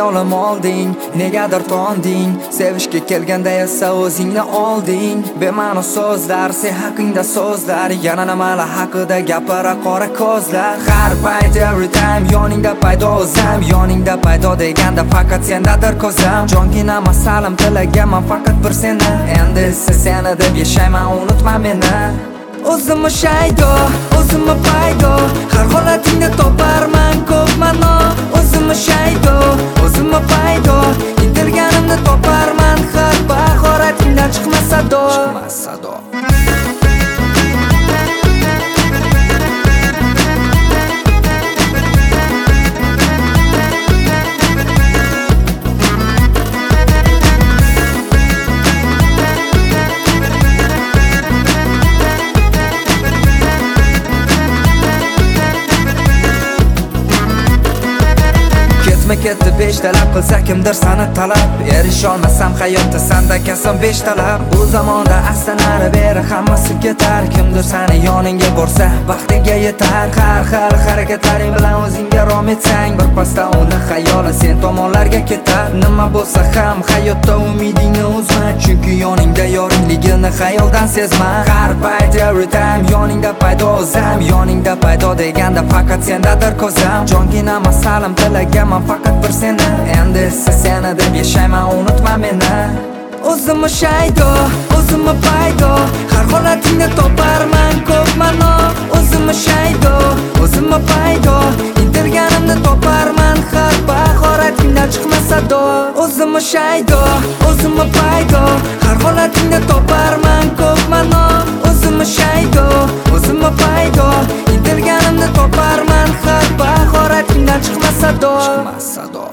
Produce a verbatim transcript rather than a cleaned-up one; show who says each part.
Speaker 1: xayolim olding, negadir tonding. Sevishga kelganda esa o'zingni olding. Bema'ni so'zlar, sen haqingda so'zlar, yana nimalar haqida gapira qora ko'zlar. Har payt every time yoningda paydo o'zim, yoningda paydo deganda faqat sendadir ko'zim. Jongina masalim tilagaman faqat bir seni, endi esa seni deb yashayman, unutma meni. O'zimni shaydo, o'zimni paydo, har holatingda toparman ko'p ma'no. O'zimni shaydo, o'zimni paydo, intilganimni toparman har bahoratingdan chiqmasa do, chiqmasa do. Ketdi besh talab qilsa kimdir sani talab, erisholmasam hayotda sanda kasam besh talab. Bu zamonda aslan nari beri hammasi ketar, kimdir sani yoningga borsa baxtiga yetar. Har xil harakatlaring bilan o'zingga rom etsang, bir pasda uni xayoli sen tomonlarga ketar. Nima bo'lsa ham hayotda umidingni uzma, chunki yoningda yoringligini xayoldan sezma. Har payt every time yoningda paydo o'zim, yoningda paydo deganda faqat sendadir ko'zim. Jongina masalim tilagaman faqat bir seni, endi esa seni deb yashayman, unutma meni. O'zimni shaydo, o'zimni paydo, har holatingda toparman ko'p ma'no. O'zimni shaydo, o'zimni paydo, intilganimni toparman har bahoratingdan chiqmasa do. O'zimni shaydo, o'zimni paydo, har holatingda toparman ko'p ma'no. O'zimni shaydo, o'zimni paydo, intilganimni toparman har bahoratingdan chiqmasa do, chiqmasa do.